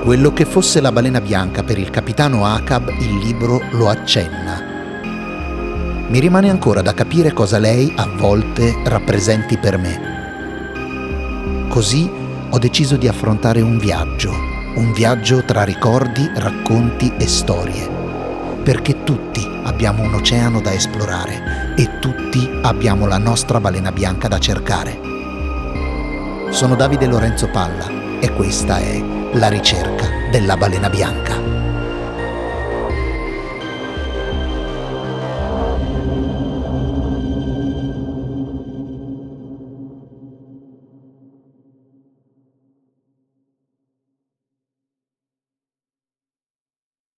Quello che fosse la balena bianca per il capitano Ahab, il libro lo accenna. Mi rimane ancora da capire cosa lei a volte rappresenti per me. Così ho deciso di affrontare un viaggio tra ricordi, racconti e storie, perché tutti abbiamo un oceano da esplorare e tutti abbiamo la nostra balena bianca da cercare. Sono Davide Lorenzo Palla e questa è La ricerca della balena bianca.